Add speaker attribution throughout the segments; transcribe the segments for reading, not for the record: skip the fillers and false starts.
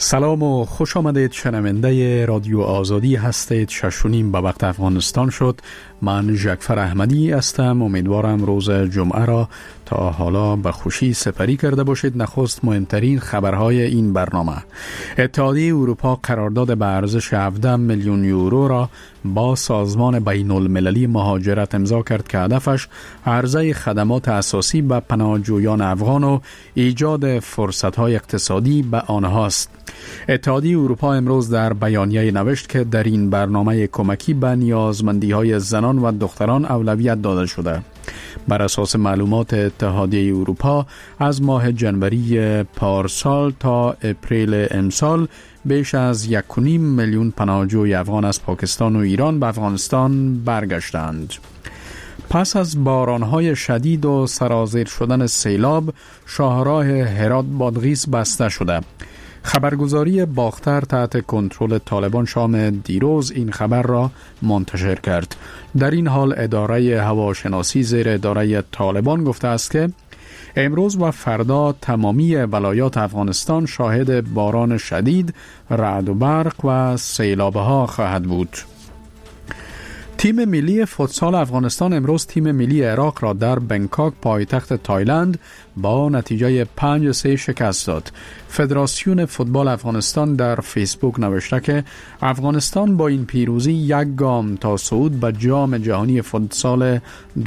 Speaker 1: سلام و خوش آمدید. شنونده رادیو آزادی هستید. 6:30 به وقت افغانستان شد. من جعفر احمدی هستم. امیدوارم روز جمعه را تا حالا به خوشی سپری کرده باشید. نخست مهمترین خبرهای این برنامه: اتحادیه اروپا قرارداد به ارزش 17 میلیون یورو را با سازمان بین المللی مهاجرت امضا کرد که هدفش عرضه خدمات اساسی به پناهجویان افغان و ایجاد فرصت‌های اقتصادی به آنهاست. اتحادیه اروپا امروز در بیانیه نوشت که در این برنامه کمکی به نیازمندی‌های زنان و دختران اولویت داده شده. بر اساس معلومات اتحادیه اروپا از ماه جنوری پارسال تا اپریل امسال بیش از 1.5 میلیون پناهجوی افغان از پاکستان و ایران به افغانستان برگشتند. پس از بارانهای شدید و سرازیر شدن سیلاب، شاهراه هرات بادغیس بسته شده. خبرگزاری باختر تحت کنترل طالبان شام دیروز این خبر را منتشر کرد. در این حال اداره هواشناسی زیر اداره طالبان گفته است که امروز و فردا تمامی ولایات افغانستان شاهد باران شدید، رعد و برق و سیلاب‌ها خواهد بود. تیم ملی فوتسال افغانستان امروز تیم ملی عراق را در بنکاک پایتخت تایلند با نتیجه 5-3 شکست داد. فدراسیون فوتبال افغانستان در فیسبوک نوشته که افغانستان با این پیروزی یک گام تا صعود به جام جهانی فوتسال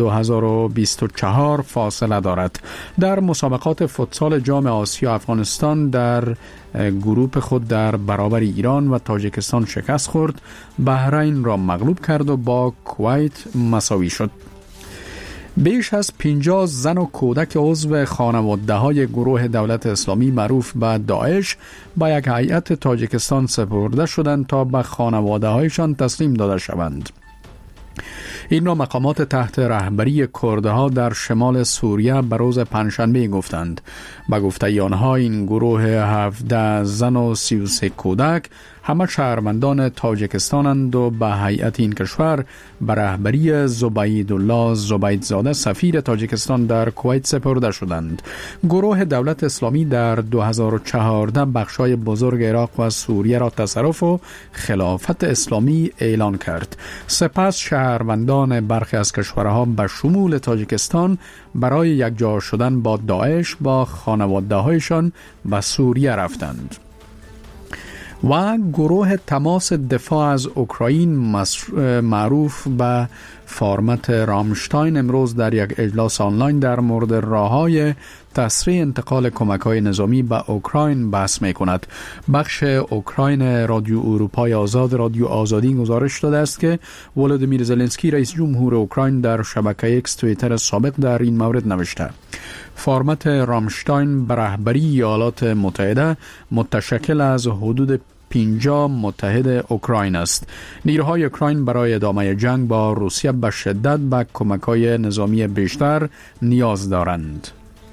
Speaker 1: 2024 فاصله دارد. در مسابقات فوتسال جام آسیا افغانستان در گروپ خود در برابر ایران و تاجیکستان شکست خورد، بحرین را مغلوب کرد و با کویت مساوی شد. بیش از 50 زن و کودک عضو خانواده‌های گروه دولت اسلامی معروف به داعش با یک هیئت تاجیکستان سپرده شدند تا به خانواده‌هایشان تسلیم داده شوند. این را مقامات تحت رهبری کردها در شمال سوریه به روز پنجشنبه گفتند. به گفته آنها این گروه 17 زن و 33 کودک همه شهروندان تاجیکستانند و به هیئت این کشور به رهبری زبیدالله زبیدزاده سفیر تاجیکستان در کویت سپرده شدند. گروه دولت اسلامی در 2014 بخشای بزرگ عراق و سوریه را تصرف و خلافت اسلامی اعلان کرد. سپس شهروندان برخی از کشورها به شمول تاجیکستان برای یکجا شدن با داعش با خانواده‌هایشان به سوریه رفتند. و گروه تماس دفاع از اوکراین معروف به فرمت رامشتاین امروز در یک اجلاس آنلاین در مورد راه‌های تسریع انتقال کمک‌های نظامی به اوکراین بحث می‌کند. بخش اوکراین رادیو اروپای آزاد رادیو آزادی گزارش داده است که ولودیمیر زلنسکی رئیس جمهور اوکراین در شبکه ایکس توییتر سابق در این مورد نوشته: فرمت رامشتاین به رهبری ایالات متحده متشکل از حدود 50 متحد اوکراین است. نیروهای اوکراین برای ادامه جنگ با روسیه به شدت به کمک‌های نظامی بیشتر نیاز دارند.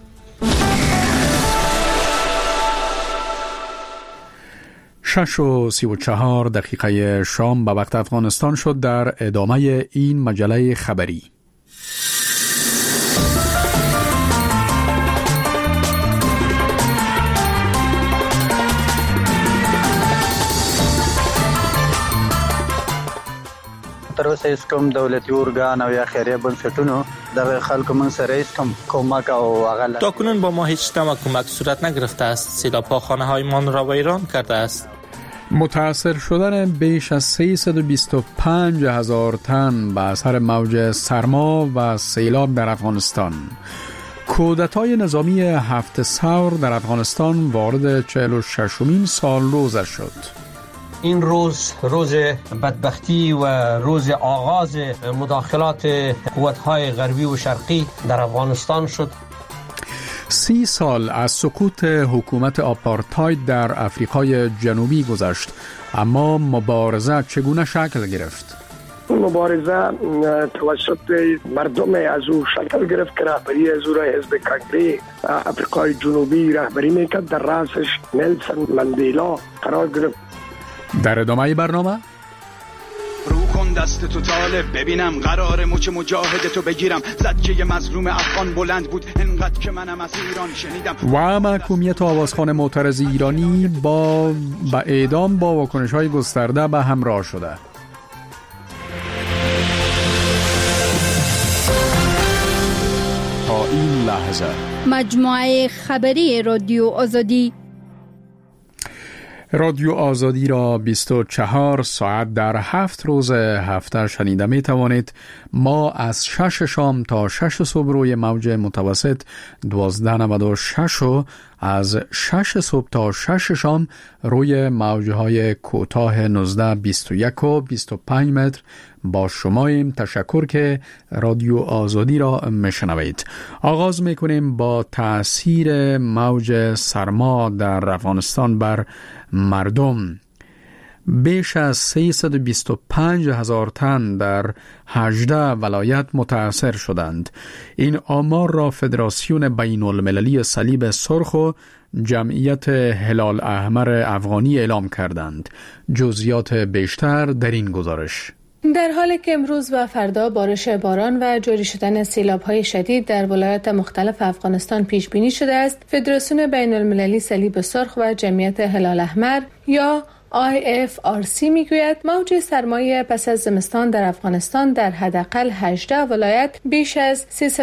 Speaker 1: شش و 34 دقیقه شام به وقت افغانستان شد. در ادامه این مجله خبری:
Speaker 2: تر اوسه هیڅ کوم دولتي ارګان او یا خیریه بنسټونو د خلکو من سره هیڅ کوم کمک او هغه
Speaker 3: تاکنون با ما هیچ نوع کمک صورت نگرفته است. سیلاب‌ها خانه‌هایمان را ویران کرده است.
Speaker 1: متاثر شدن بیش از 325,000 تن به اثر موج سرما و سیلاب در افغانستان. کودتای نظامی هفت ثور در افغانستان وارد 46مین سال روزه شد.
Speaker 4: این روز بدبختی و روز آغاز مداخلات قوت‌های غربی و شرقی در افغانستان شد.
Speaker 1: 30 سال از سقوط حکومت آپارتاید در افریقای جنوبی گذشت، اما مبارزه چگونه شکل گرفت؟
Speaker 5: مبارزه توسط مردم از او شکل گرفت که رهبری از او را حزب کنگره افریقای جنوبی رهبری میکرد. در رأسش نلسون مندیلا قرار گرفت.
Speaker 1: در ادامه برنامه
Speaker 6: دست تو طالب ببینم قرار مچ مجاهد تو بگیرم. زد که یه مظلوم افغان بلند بود انقدر که منم از ایران شنیدم.
Speaker 1: و محکومیت آوازخوان معترض ایرانی با اعدام با واکنش‌های گسترده به همراه شده. تا این لحظه
Speaker 7: مجموعه خبری رادیو آزادی را 24 ساعت در 7 روز هفته شنیده می توانید. ما از 6 شام تا 6 صبح روی موج متوسط 1296 و از 6 صبح تا 6 شام روی موجهای کوتاه 1921 و 25 متر با شماییم. تشکر که رادیو آزادی را میشنوید. آغاز میکنیم با تأثیر موج سرما در افغانستان بر مردم. بیش از 325,000 تن در 18 ولایت متاثر شدند. این آمار را فدراسیون بین المللی صلیب سرخ و جمعیت هلال احمر افغانی اعلام کردند. جزئیات بیشتر در این گزارش.
Speaker 8: در حالی که امروز و فردا بارش باران و جاری شدن سیلاب‌های شدید در ولایات مختلف افغانستان پیش بینی شده است، فدراسیون بین المللی صلیب سرخ و جمعیت هلال احمر یا IFRC میگوید موج سرمایه پس از زمستان در افغانستان در حداقل 18 ولایت بیش از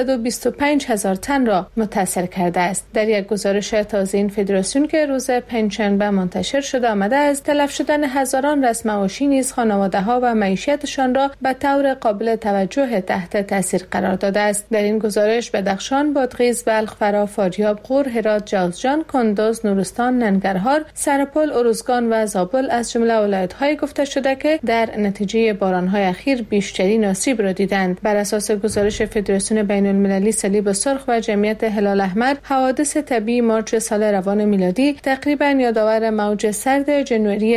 Speaker 8: 325,000 تن را متاثر کرده است. در یک گزارش تازه این فدراسیون که روز پنجشنبه منتشر شده آمده است، تلف شدن هزاران رأس معاشی نیز خانواده‌ها و معیشتشان را به طور قابل توجه تحت تاثیر قرار داده است. در این گزارش بدخشان، بادغیس، بلخ، فرا، فاریاب، غور، هرات، جوزجان، کندوز، نورستان، ننگرهار، سرپل، ارزگان و زابل از جمله ولایت‌های گفته شده که در نتیجه باران‌های اخیر بیشترین آسیب را دیدند. بر اساس گزارش فدراسیون بین المللی صلیب سرخ و جمعیت هلال احمر، حوادث طبیعی مارچ سال روان میلادی تقریباً یادآور موج سرد جنوری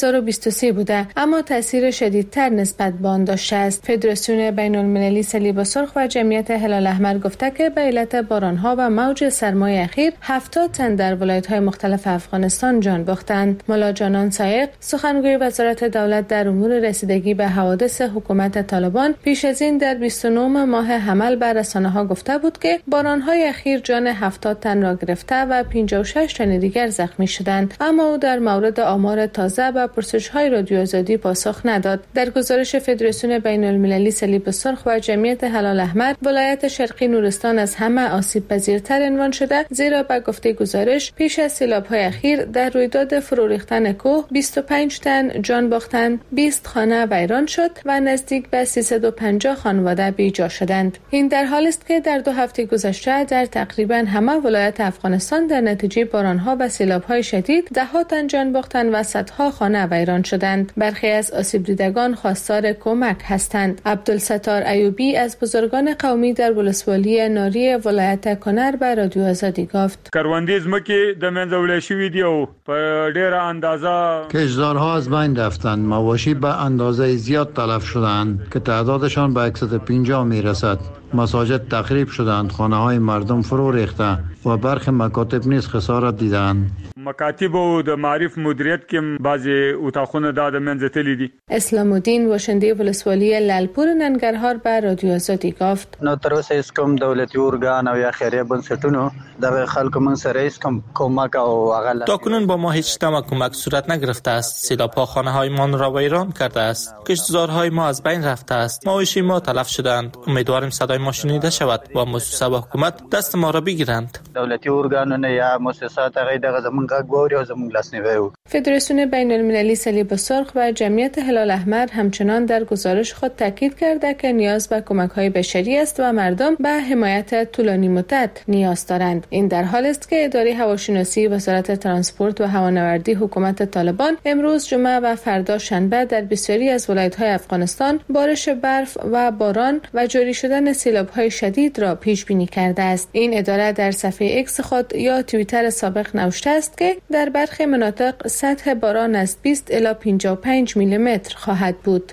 Speaker 8: 2023 بوده، اما تاثیر شدیدتر نسبت به آن داشته است. فدراسیون بین المللی صلیب سرخ و جمعیت هلال احمر گفته که به علت باران‌ها و موج سرمای اخیر 70 تن در ولایت‌های مختلف افغانستان جان باختند. مولا جانان سایق، سخنگوی وزارت دولت در امور رسیدگی به حوادث حکومت طالبان، پیش از این در 29 ماه حمل به رسانه‌ها گفته بود که باران‌های اخیر جان 70 تن را گرفته و 56 تن دیگر زخمی شدند، اما او در مورد آمار تازه به پرسش‌های رادیو آزادی پاسخ نداد. در گزارش فدراسیون بین المللی صلیب سرخ و جمعیت هلال احمر، ولایت شرقی نورستان از همه آسیب‌پذیرتر عنوان شده، زیرا به گفته گزارش پیش از سیلاب‌های اخیر در رویداد فرو ریختن کوه 25 تن جان باختند، 20 خانه ویران شد و نزدیک به 350 خانواده بی‌جا شدند. این در حالی است که در 2 هفته گذشته در تقریبا همه ولایات افغانستان در نتیجه باران‌ها و سیلاب‌های شدید ده‌ها تن جان باختند و صدها خانه ویران شدند. برخی از آسیب دیدگان خواستار کمک هستند. عبدالستار ایوبی از بزرگان قومی در ولسوالی ناری ولایت کنر به رادیو آزادی گفت:
Speaker 9: کروندې ځمکې د منځه وړل شوې دي او په ډېره اندازه
Speaker 10: کشتزارها از بین رفتند. مواشی به اندازه زیاد تلف شدند که تعدادشان به 150 میرسد. مساجد تخریب شدند، خانه‌های مردم فرو ریخته و برخی مکاتب نیز خسارت دیدند.
Speaker 9: مکاتب او د معرف مدیریت کې بعضی اتاقونه د منځه تللی دي.
Speaker 8: اسلام الدین واشنده ولسوالی لالپور ننگرهار به رادیو آزادی گفت:
Speaker 2: نو تر اوسه هیڅ کوم دولتي ارګان او یا خیریه بنسټونو د خلکو من سره هیڅ کوم کمک او هغه
Speaker 3: تاکنون با ما هیچ نوع کمک صورت نگرفته است. سیلاب‌ها خانه‌هایمان را ویران کرده است. کشتزارهای ما از بین رفته است. مواشی ما تلف شدند. امیدواریم صدای ما شنیده شود و مؤسسه و حکومت دست ما را بگیرند.
Speaker 2: دولتي ارګانونه یا مؤسسات هغه دغه زمونږ غوړي او زمونږ لاسنیوي وکړي.
Speaker 8: فدراسیون بین المللی صلیب سرخ و جمعیت هلال احمر همچنان در گزارش خود تاکید کرده که نیاز به کمک‌های بشری است و مردم به حمایت طولانی مدت نیاز دارند. این در حالی است که اداره هواشناسی وزارت ترانسپورت و هوانوردی حکومت طالبان امروز جمعه و فردا شنبه در بسیاری از ولایت‌های افغانستان بارش برف و باران و جاری شدن سیلاب‌های شدید را پیش بینی کرده است. این اداره در صفحه ایکس خود یا توییتر سابق نوشته است که در برخی مناطق سطح باران از 20 الی 55 میلیمتر خواهد بود.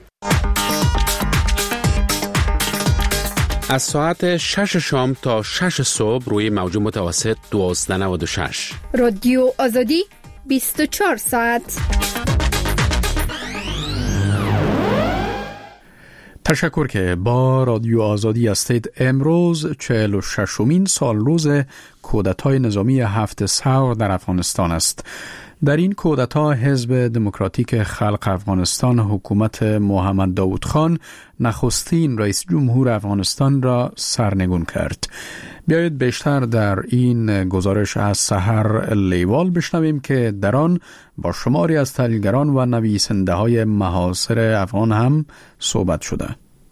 Speaker 11: از ساعت 6 شام تا 6 صبح روی موج متوسط 1296.
Speaker 7: رادیو آزادی 24 ساعت.
Speaker 1: تشکر که با رادیو آزادی هستید. امروز 46مین سال روز کودتای نظامی 7 ثور در افغانستان است. در این کودتا حزب دموکراتیک خلق افغانستان حکومت محمد داود خان نخستین رئیس جمهور افغانستان را سرنگون کرد. بیایید بیشتر در این گزارش از سحر لیوال بشنویم که در آن با شماری از تحلیلگران و نویسنده های معاصر افغان هم صحبت شده.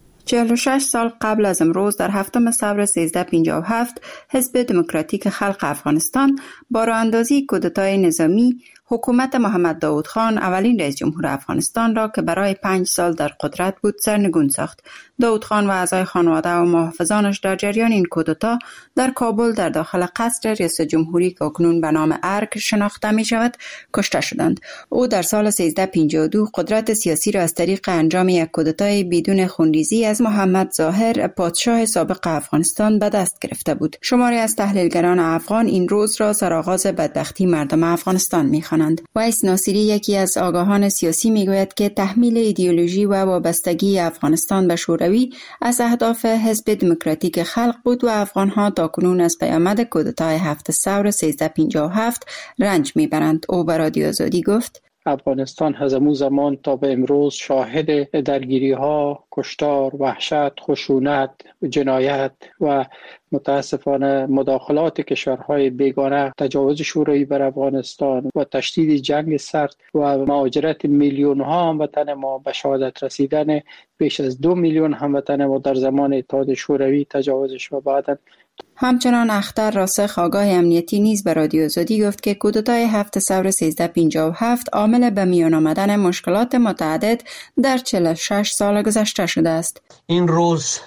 Speaker 12: 46 سال قبل از امروز در 7 ثور 1357 حزب دموکراتیک خلق افغانستان با راه اندازی کودتای نظامی حکومت محمد داود خان اولین رئیس جمهور افغانستان را که برای 5 سال در قدرت بود سرنگون ساخت. داود خان و اعضای خانواده و محافظانش در جریان این کودتا در کابل در داخل قصر ریاست جمهوری که اکنون به نام ارگ شناخته می شود کشته شدند. او در سال 1352 قدرت سیاسی را از طریق انجام یک کودتای بدون خونریزی از محمد ظاهر پادشاه سابق افغانستان به دست گرفته بود. شماری از تحلیلگران افغان این روز را سرآغاز بدبختی مردم افغانستان می خوانند. ویس ناصری یکی از آگاهان سیاسی می گوید که تحمیل ایدئولوژی و وابستگی افغانستان به شوروی از اهداف حزب دموکراتیک خلق بود و افغانها تاکنون از پیامد کودتای 7 ثور 1357 رنج میبرند. او به رادیو آزادی گفت:
Speaker 13: افغانستان از امو زمان تا به امروز شاهد درگیری ها، کشتار، وحشت، خشونت، جنایت و متاسفانه مداخلات کشورهای بیگانه، تجاوز شوروی بر افغانستان و تشدید جنگ سرد و مهاجرت میلیون ها هموطن ما به شهادت رسیدن بیش از 2 میلیون هموطن ما در زمان اتحاد شوروی تجاوزش و بعداً.
Speaker 12: همچنان اختر راسخ آگاه امنیتی نیز به رادیو آزادی گفت که کودتای 7 ثور 1357 عامل به میان آمدن مشکلات متعدد در 46 سال گذشته شده است.
Speaker 4: این روز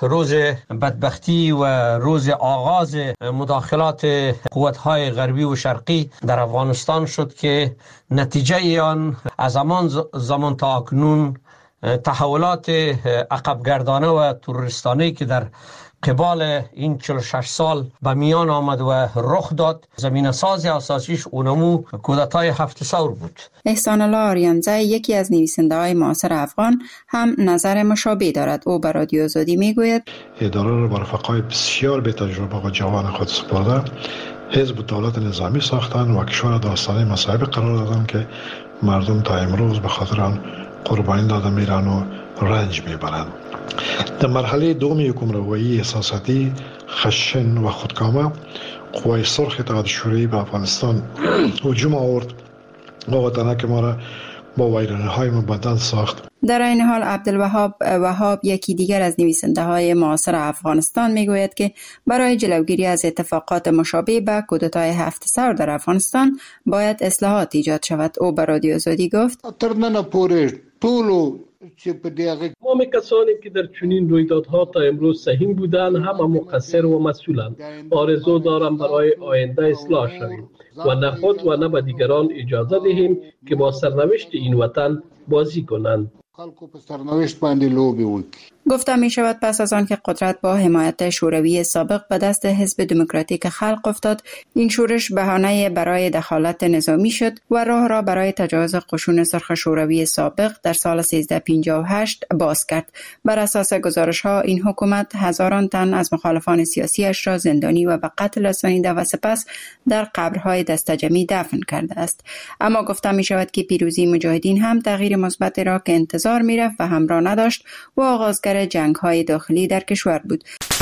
Speaker 4: بدبختی و روز آغاز مداخلات قوت‌های غربی و شرقی در افغانستان شد که نتیجه آن از زمان تا اکنون تحولات عقبگردانه و تروریستانه‌ای که در قبال این 46 سال به میان آمد و رخ داد، زمینه ساز اساسیش اونمو کودتای 7 ثور بود.
Speaker 12: احسان الله آریانزی یکی از نویسنده‌های معاصر افغان هم نظر مشابه دارد. او به رادیو آزادی میگوید:
Speaker 14: اداره را با رفقای بسیار به تجربه و جوان خود سپرده حزب دولت نظامی ساختند و کشور داستانی مصائب قرار دادند که مردم تا امروز به خاطر آن قربانی داده میرن و رنج میبرند. در مرحله دوم حکمرانی احساساتی خشن و خودکامه قوای سرخ اتحاد شوروی به افغانستان هجوم آورد و وطنک ما را با ویرانی‌های مبدل ساخت.
Speaker 12: در این حال عبدالوهاب یکی دیگر از نویسنده‌های معاصر افغانستان میگوید که برای جلوگیری از اتفاقات مشابه به کودتای 7 ثور در افغانستان باید اصلاحات ایجاد شود. او به رادیو آزادی گفت:
Speaker 15: تمام کسانی که در چنین رویدادها تا امروز سهیم بودند همه مقصر و مسئولند. آرزو دارم برای آینده اصلاح شویم و نه خود و نه به دیگران اجازه دهیم که با سرنوشت این وطن بازی کنند.
Speaker 12: گفته می شود پس از آن که قدرت با حمایت شوروی سابق به دست حزب دموکراتیک خلق افتاد، این شورش بهانه برای دخالت نظامی شد و راه را برای تجاوز قشون سرخ شوروی سابق در سال 1358 باز کرد. بر اساس گزارش ها این حکومت هزاران تن از مخالفان سیاسیش را زندانی و به قتل رسانیده و سپس در قبرهای دستجمعی دفن کرده است. اما گفته می شود که پیروزی مجاهدین هم تغییر مثبت را که انتظار می رفت و همراه نداشت و آغازگر جنگ‌های داخلی در کشور بود.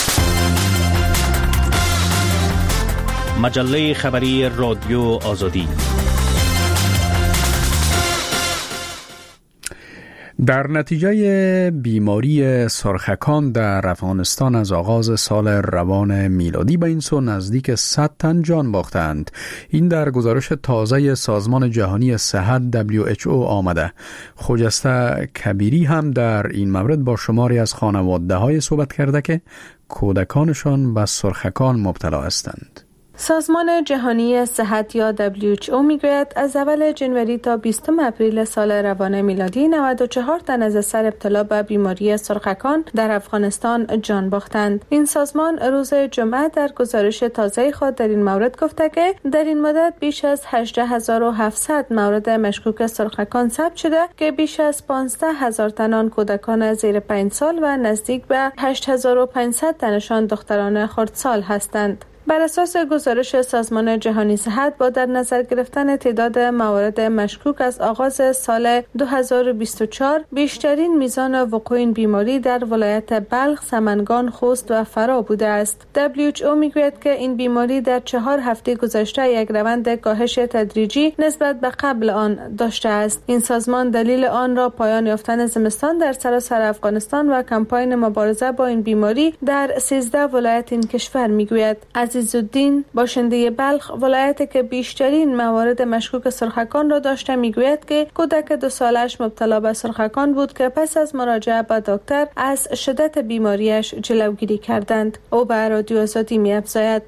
Speaker 16: مجله خبری رادیو آزادی.
Speaker 1: در نتیجه بیماری سرخکان در افغانستان از آغاز سال روان میلادی به این سو نزدیک 100 تن جان باختند. این در گزارش تازه سازمان جهانی صحت WHO آمده. خجسته کبیری هم در این مورد با شماری از خانواده‌های صحبت کرده که کودکانشان به سرخکان مبتلا هستند.
Speaker 8: سازمان جهانی صحت یا WHO میگوید از اول جنوری تا 20 اپریل سال روان میلادی 94 تن از اثر ابتلا به بیماری سرخکان در افغانستان جان باختند. این سازمان روز جمعه در گزارش تازه خود در این مورد گفته که در این مدت بیش از 18700 مورد مشکوک سرخکان ثبت شده که بیش از 15000 تن آن کودکان زیر 5 سال و نزدیک به 8500 تنشان دختران خردسال هستند. بر اساس گزارش سازمان جهانی صحت با در نظر گرفتن تعداد موارد مشکوک از آغاز سال 2024 بیشترین میزان وقوع این بیماری در ولایت بلخ، سمنگان، خوست و فرا بوده است. WHO میگوید که این بیماری در 4 هفته گذشته یک روند کاهش تدریجی نسبت به قبل آن داشته است. این سازمان دلیل آن را پایان یافتن زمستان در سراسر افغانستان و کمپاین مبارزه با این بیماری در 13 ولایت این کشور میگوید. عزیزالدین باشنده بلخ، ولایتی که بیشترین موارد مشکوک سرخکان را داشته، میگوید که کودک 2 سالش مبتلا به سرخکان بود که پس از مراجعه به دکتر از شدت بیماریش جلوگیری کردند. او به رادیو آزادی می‌افزاید: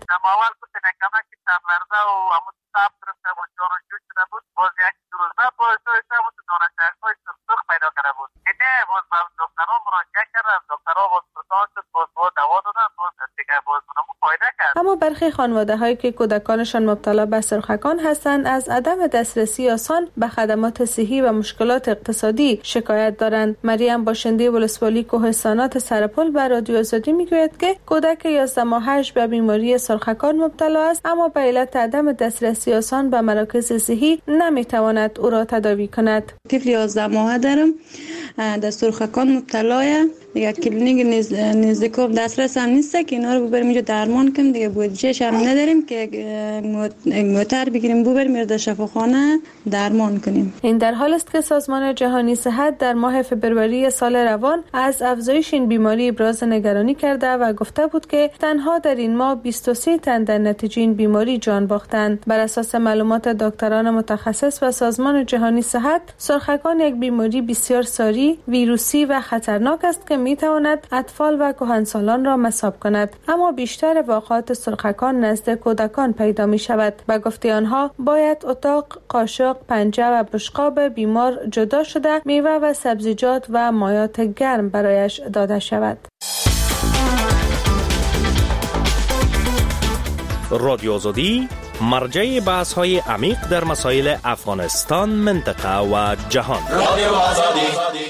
Speaker 8: اما برخی خانواده هایی که کودکانشان مبتلا به سرخکان هستند از عدم دسترسی آسان به خدمات صحی و مشکلات اقتصادی شکایت دارند. مریم باشنده ولسوالی کوهستانات سرپل به رادیو آزادی میگوید که کودک 11 ماهش به بیماری سرخکان مبتلا است، اما به علت عدم دسترسی آسان به مراکز صحی نمیتواند او را تداوی کند.
Speaker 17: طفل 11 ماهه دارم، در سرخکان مبتلاه، دیگه کلینیک نزدیکم دسترس هم نیست که اینا رو ببریم اینجا درمان کنیم، دیگه بودجهش هم نداریم که موتر بگیریم ببریم میرد شفاخانه درمان کنیم.
Speaker 8: این در حال است که سازمان جهانی صحت در ماه فبروری سال روان از افزایش این بیماری ابراز نگرانی کرده و گفته بود که تنها در این ماه 23 تن در نتیجه این بیماری جان باختند. بر اساس معلومات دکتران متخصص و سازمان جهانی صحت، سرخکان یک بیماری بسیار ساری، ویروسی و خطرناک است که میتواند اطفال و کهنسالان را مصاب کند، اما بیشتر واقعات سرخکان نزد کودکان پیدا می شود. به گفته آنها باید اتاق، قاشق، پنجه و بشقاب بیمار جدا شده میوه و سبزیجات و مایات گرم برایش داده شود.
Speaker 16: رادیو آزادی مرجع بحث های عمیق در مسائل افغانستان، منطقه و جهان. رادیو آزادی.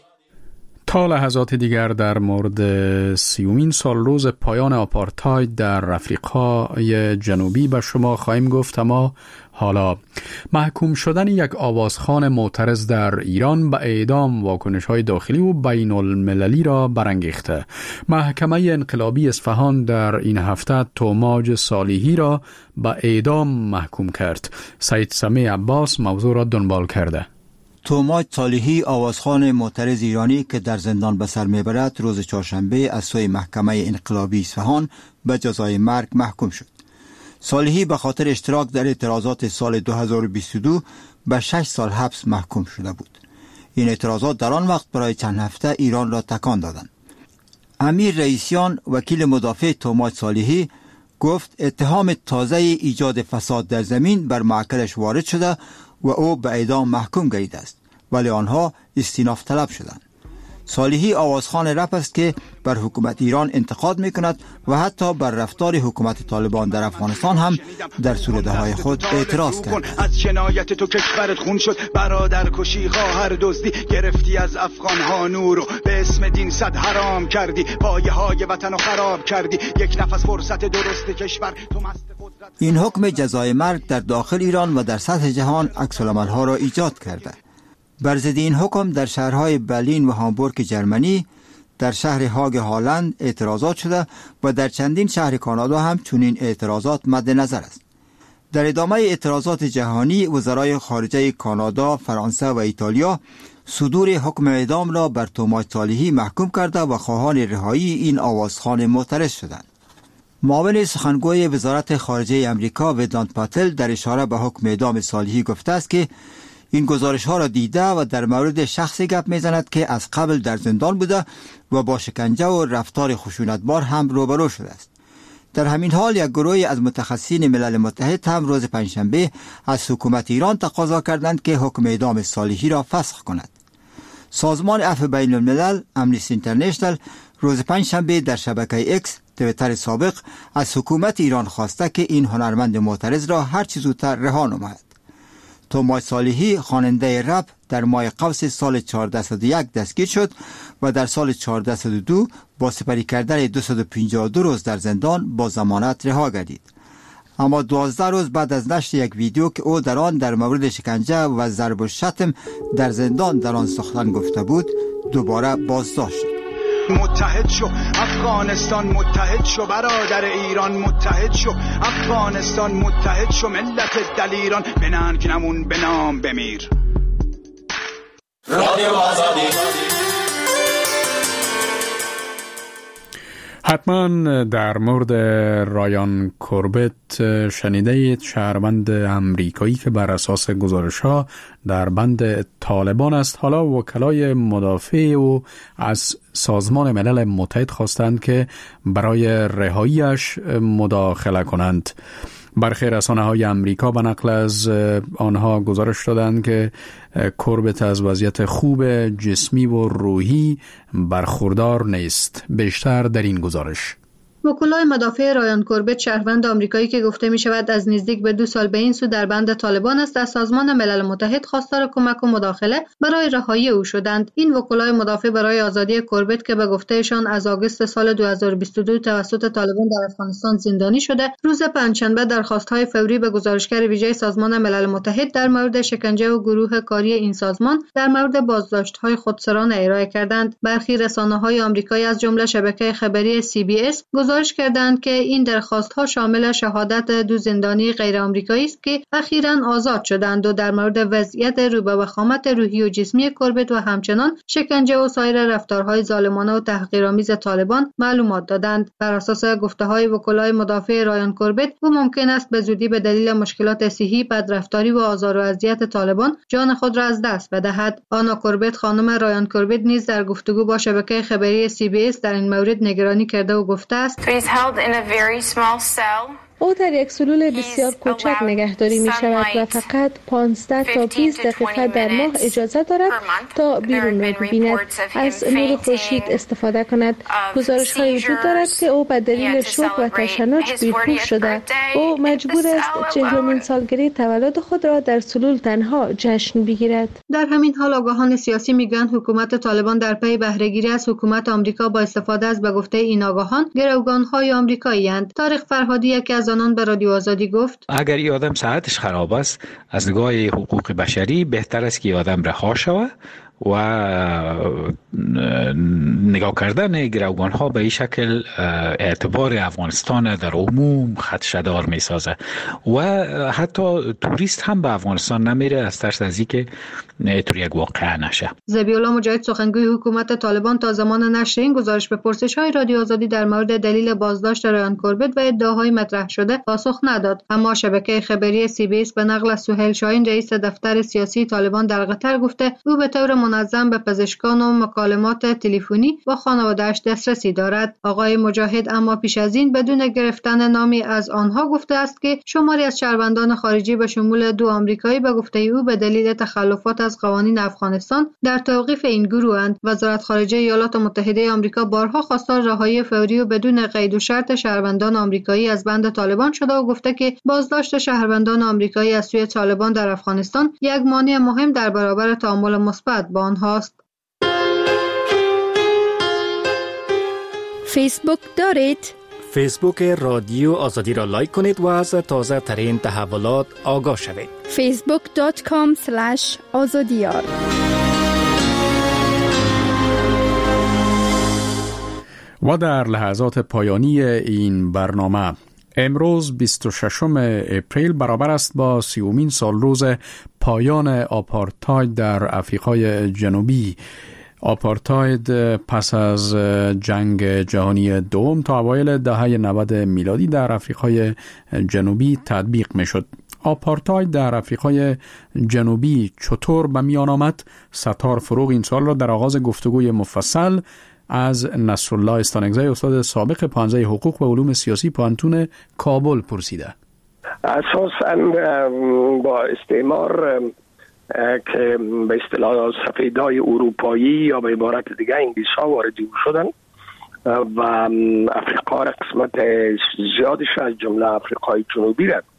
Speaker 1: تا لحظات دیگر در مورد 30مین سال روز پایان آپارتاید در آفریقای جنوبی به شما خواهیم گفت، اما حالا محکوم شدن یک آوازخوان معترض در ایران به اعدام واکنش‌های داخلی و بین المللی را برانگیخته. محکمه انقلابی اصفهان در این هفته توماج صالحی را به اعدام محکوم کرد. سید سمیع عباس موضوع را دنبال کرده.
Speaker 18: توماج صالحی، آوازخوان معترض ایرانی که در زندان به سر میبرد، روز چهارشنبه از سوی محکمه انقلابی اصفهان به جزای مرگ محکوم شد. صالحی به خاطر اشتراک در اعتراضات سال 2022 به 6 سال حبس محکوم شده بود. این اعتراضات در آن وقت برای چند هفته ایران را تکان دادند. امیر رئیسیان، وکیل مدافع توماج صالحی، گفت اتهام تازه ایجاد فساد در زمین بر معکلش وارد شده و او به اعدام محکوم گردیده است، ولی آنها استیناف طلب شدند. صالحی آوازخوان رپ است که بر حکومت ایران انتقاد میکند و حتی بر رفتار حکومت طالبان در افغانستان هم در سروده‌های خود اعتراض کرد.
Speaker 6: از جنایت تو کشورت خون شد، برادر کشی، خواهر دزدی، گرفتی از افغان‌ها نور و به اسم دین صد حرام کردی، پایه‌های وطن رو خراب کردی، یک نفس فرصت درست کشور تو مست قدرت.
Speaker 18: این حکم جزای مرگ در داخل ایران و در سطح جهان عکس‌العمل‌ها را ایجاد کرده. بر ضد این حکم در شهرهای برلین و هامبورگ جرمنی، در شهر هاگ هالند اعتراضات شده و در چندین شهر کانادا هم چنین اعتراضات مد نظر است. در ادامه اعتراضات جهانی، وزرای خارجه کانادا، فرانسه و ایتالیا صدور حکم اعدام را بر توماج صالحی محکوم کرده و خواهان رهایی این آوازخوان معترض شدند. معاون سخنگوی وزارت خارجه امریکا ودانت پاتل در اشاره به حکم اعدام صالحی گفته است که این گزارش ها را دیده و در مورد شخصی گپ میزند که از قبل در زندان بوده و با شکنجه و رفتار خشونتبار هم روبرو شده است. در همین حال یک گروهی از متخصصین ملل متحد هم روز پنجشنبه از حکومت ایران تقاضا کردند که حکم اعدام صالحی را فسخ کند. سازمان عفو بین الملل امنیستی اینترنشنال روز پنجشنبه در شبکه اکس تویتر سابق از حکومت ایران خواسته که این هنرمند معترض را هر چه زودتر رها نماید. توماس صالحی خواننده رپ در ماه قوس سال 1401 دستگیر شد و در سال 1402 با سپری کردن 252 روز در زندان با ضمانت رها گردید. اما 12 روز بعد از نشر یک ویدیو که او در آن در مورد شکنجه و ضرب و شتم در زندان در آن سخن گفته بود، دوباره بازداشت شد.
Speaker 6: متحد شو افغانستان، متحد شو برادر ایران، متحد شو افغانستان، متحد شو ملت دلیران، بننگ نمون به نام بمیر. رادیو آزادی.
Speaker 1: حتما در مورد رایان کوربت شنیده اید، شهروند امریکایی که بر اساس گزارش‌ها در بند طالبان است. حالا وکلای مدافع او از سازمان ملل متحد خواستند که برای رهاییش مداخله کنند. برخی رسانه‌های امریکا به نقل از آنها گزارش دادند که کوربت از وضعیت خوب جسمی و روحی برخوردار نیست. بیشتر در این گزارش.
Speaker 8: وکلای مدافع رایان کوربت، شهروند آمریکایی که گفته می شود از نزدیک به 2 سال به این سو در بند طالبان است، از سازمان ملل متحد خواستار کمک و مداخله برای رهایی او شدند. این وکلای مدافع برای آزادی کوربت که به گفتهشان از آگوست سال 2022 توسط طالبان در افغانستان زندانی شده، روز پنجشنبه درخواست‌های فوری به گزارشگر ویژه سازمان ملل متحد در مورد شکنجه و گروه کاری این سازمان در مورد بازداشت‌های خودسرانه ارائه کردند. برخی رسانه‌های آمریکایی از جمله شبکه خبری CBS گزارش کردند که این درخواست‌ها شامل شهادت 2 زندانی غیر آمریکایی است که اخیراً آزاد شدند و در مورد وضعیت رو به وخامت روحی و جسمی کوربت و همچنان شکنجه و سایر رفتارهای ظالمانه و تحقیرآمیز طالبان معلومات دادند. بر اساس گفته‌های وکلای مدافع رایان کوربت، او ممکن است به زودی به دلیل مشکلات صحی، بدرفتاری و آزار و اذیت طالبان جان خود را از دست بدهد. آنا کوربت، خانم رایان کوربت، نیز در گفتگو با شبکه خبری CBS در این مورد نگرانی کرده و گفته است:
Speaker 17: او در یک سلول بسیار کوچک نگهداری می شود و فقط 15 تا 20 دقیقه در ماه اجازه دارد تا بیرون را ببیند، از نور خورشید استفاده کند. گزارش های وجود دارد که او به دلیل شوک و تشنج بیهوش شده. او مجبور است 40مین سالگرد تولد خود را در سلول تنها جشن بگیرد.
Speaker 8: در همین حال آگاهان سیاسی میگویند حکومت طالبان در پی بهره‌گیری از حکومت آمریکا با استفاده از به گفته این آگاهان گروگان‌های آمریکایی اند. طارق فرهادی، یکی از آنان، به رادیو آزادی گفت:
Speaker 19: اگر این آدم صحتش خراب است، از نگاه حقوق بشری بهتر است که آدم رها شود و نگاه کردن گروگان ها به این شکل اعتبار افغانستان در عموم خدشه‌دار می سازه و حتی توریست هم به افغانستان نمیره از ترس از اینکه طور یک واقعه نشه.
Speaker 8: ذبیح‌الله مجاهد، سخنگوی حکومت طالبان، تا زمان نشر این گزارش به پرسش‌های رادیو آزادی در مورد دلیل بازداشت رایان کوربت و ادعاهای مطرح شده پاسخ نداد. اما شبکه خبری CBS به نقل از سهیل شاهین، رئیس دفتر سیاسی طالبان در قطر، گفته او به طور منظم به پزشکان و مکالمات تلفنی با خانواده‌اش دسترسی دارد. آقای مجاهد اما پیش از این بدون گرفتن نامی از آنها گفته است که شماری از شهروندان خارجی به شمول 2 آمریکایی به گفته او به دلیل تخلفات از قوانین افغانستان در توقیف این گروهند. وزارت خارجه ایالات متحده آمریکا بارها خواستار رهایی فوری و بدون قید و شرط شهروندان آمریکایی از بند طالبان شده و گفته که بازداشت شهروندان آمریکایی از سوی طالبان در افغانستان یک مانع مهم در برابر تعامل مثبت با آنهاست.
Speaker 20: فیسبوک دارید؟
Speaker 16: فیسبوک رادیو آزادی را لایک کنید و از تازه ترین تحولات آگاه شوید.
Speaker 20: facebook.com/azadiyar.
Speaker 1: و در لحظات پایانی این برنامه، امروز 26 اپریل برابر است با 30مین سالروز پایان آپارتاید در آفریقای جنوبی. آپارتاید پس از جنگ جهانی دوم تا اوایل دهه 90 میلادی در آفریقای جنوبی تطبیق می شد. آپارتاید در آفریقای جنوبی چطور به میان آمد؟ ستار فروغ این سال را در آغاز گفتگوی مفصل از نصرالله استانگزی استاد سابق پانزه حقوق و علوم سیاسی پانتون کابل پرسیده.
Speaker 5: اساساً با استعمار که به اصطلاح سفیدای اروپایی یا به عبارت دیگه انگلیس ها واردی شدن و افریقا را قسمت زیادش از جمله افریقای جنوبی را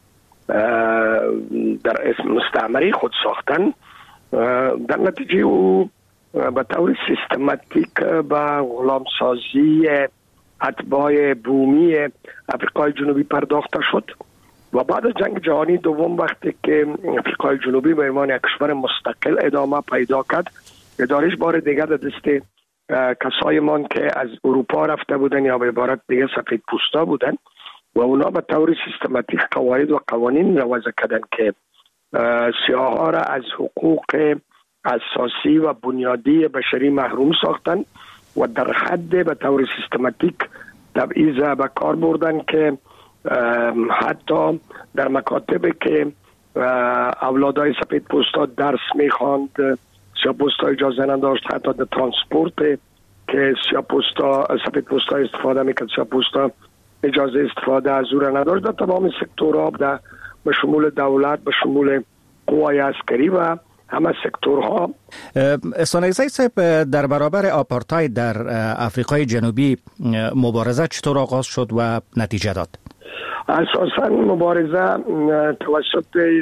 Speaker 5: در اسم مستعمره خود ساختن، در نتیجه او به طور سیستماتیک به غلامسازی اتباع بومی افریقای جنوبی پرداخته شد و بعد از جنگ جهانی دوم وقتی که افریقای جنوبی به عنوان یک کشور مستقل ادامه پیدا کرد، ادارش بار دیگر در دست کسای مان که از اروپا رفته بودن یا به عبارت دیگه سفید پوستا بودن و اونا به طور سیستماتیک قواعد و قوانین را وضع کردن که سیاه ها را از حقوق اساسی و بنیادی بشری محروم ساختن و در حد به طور سیستماتیک تبعیض به کار بردن که حتی در مکاتب که اولادای سفید پوستا درس میخواند سیاه پوستا اجازه نداشت، حتی در ترانسپورت که سفید پوستا استفاده میکرد سیاه پوستا اجازه استفاده از او را نداشت. در تمام سکتورها به شمول دولت، به شمول قوای عسکری و همه سکتورها.
Speaker 2: استانگزی صاحب، در برابر آپارتاید در افریقای جنوبی مبارزه چطور آغاز شد و نتیجه داد؟
Speaker 5: اساساً مبارزه توسط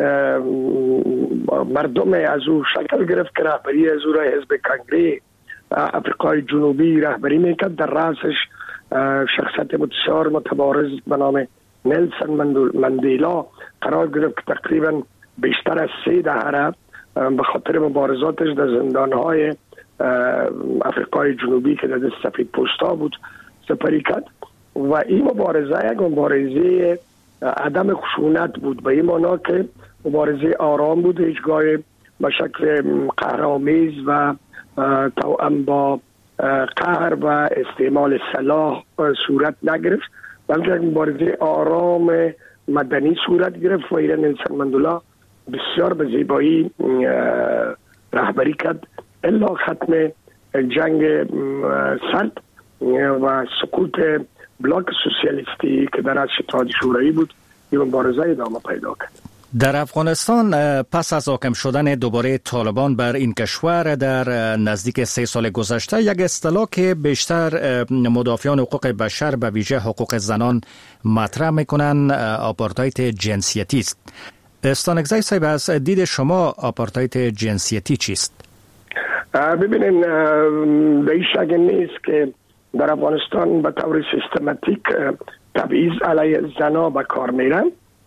Speaker 5: مردم از او شکل گرفت که رهبری از او را حزب کنگره افریقای جنوبی رهبری میکرد. در رأسش شخصیت بسیار متبارز به نام نلسون مندیلا قرار گرفت که تقریبا بیشتر از 3 دهه به خاطر مبارزاتش در زندانهای افریقای جنوبی که در سفید پوستا بود سپری کرد و این مبارزه یک مبارزه عدم خشونت بود، به این معنا که مبارزه آرام بود، هیچگاه به شکل قهرآمیز و توأم با قهر و استعمال سلاح صورت نگرفت، بلکه یک مبارزه آرام مدنی صورت گرفت و این نلسون مندیلا بسیار به زیبایی رهبری کرد الا ختم جنگ سرد و سقوط بلاک سوسیالیستی که در اتحاد شوروی بود. این مبارزه ادامه پیدا کرد.
Speaker 2: در افغانستان پس از حاکم شدن دوباره طالبان بر این کشور در نزدیک 3 سال گذشته، یک اصطلاح که بیشتر مدافعان حقوق بشر به ویژه حقوق زنان مطرح میکنن آپارتاید جنسیتی است. استانگزی صاحب، از دید شما آپارتاید جنسیتی چیست؟
Speaker 5: ببینین، به این شک نیست که در افغانستان به طور سیستماتیک تبعیض علیه زنان به کار میرن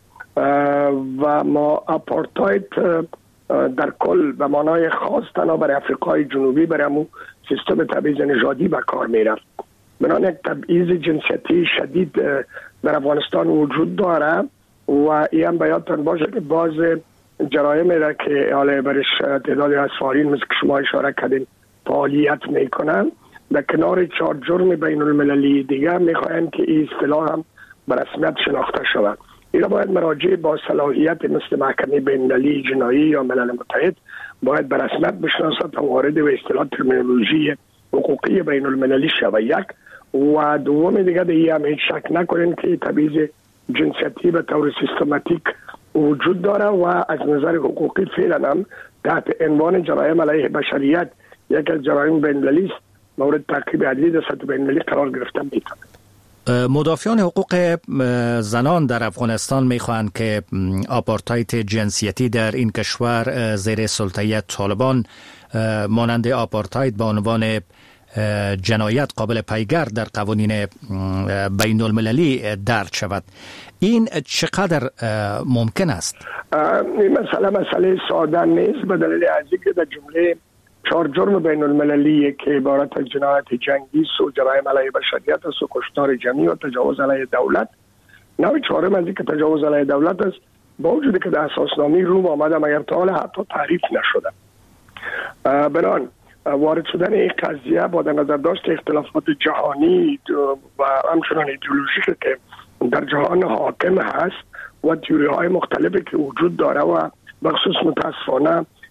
Speaker 5: و ما آپارتاید در کل به معنای خاص تنها برای افریقای جنوبی برای همون سیستم تبعیض نژادی به کار میرن. بنابراین یک تبعیض جنسیتی شدید در افغانستان وجود داره و این هم بیادتان باشه که باز جرایمی را که حالا برش تعدادی از فارین مثل که شما اشاره کردین فعالیت میکنن، در کنار 4 جرم بین المللی دیگه میخواین که این اصطلاح هم به رسمیت شناخته شود. این باید مراجع با صلاحیت مثل محکمه بین‌المللی جنایی یا ملل متحد باید به رسمیت بشناسد تا وارد به اصطلاح ترمینولوژی حقوقی بین المللی شود. یک و دوم دیگه دیگه هم هیچ شک نکنین که تبعیض جنسیتی به طور سیستماتیک وجود داره و از نظر حقوقی فعلا هم تحت عنوان جرایم علیه بشریت یک از جرایم بین‌المللی است، مورد تعقیب عدلی در سطح بین‌المللی قرار گرفته میتونه.
Speaker 2: مدافعان حقوق زنان در افغانستان میخواهند که آپارتاید جنسیتی در این کشور زیر سلطه طالبان مانند آپارتاید به عنوان جنایت قابل پیگر در قوانین بین المللی درج شود. این چقدر ممکن است؟
Speaker 5: این مسئله ساده نیست، به دلیل از اینکه در جمله 4 جرم بین المللی که عبارت از جنایت جنگی و جرایم علیه بشریت است و کشتار جمعی و تجاوز علیه دولت، نوع 4 از اینکه تجاوز علیه دولت است با وجودی که در اساسنامه روم آمده مگر تا حال حتی تعریف نشده. بنان وارد شدن این قضیه با در نظر داشت اختلافات جهانی و همچنان ایدئولوژیکی که در جهان حاکم هست و تئوری های مختلفی که وجود داره و بخصوص متاسفانه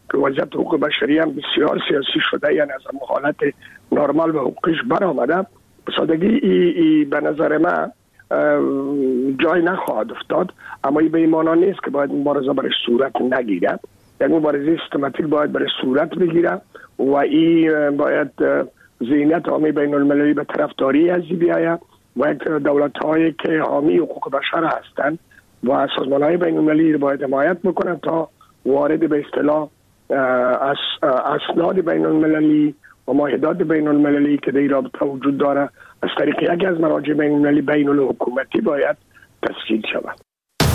Speaker 5: که وضعیت حقوق بشری هم بسیار سیاسی شده، یعنی از حالت نرمال و حقوقش برآمده. به سادگی ای به نظر من جای نخواهد افتاد، اما این به این معنا نیست که باید مبارزه برش صورت نگیره. یک مبارزه سیستماتیک باید برش صورت بگیره و این باید ذهنیت عامه بین المللی به طرفداری از بیاید و یک دولت هایی که حامی حقوق بشر هستند و سازمان های بین المللی باید حمایت بکنند تا وارد به اصطلاح اسناد بین المللی و معاهدات بین المللی که در رابطه وجود داره از طریق یکی از مراجع بین المللی بین الحکومتی باید تسجیل شود.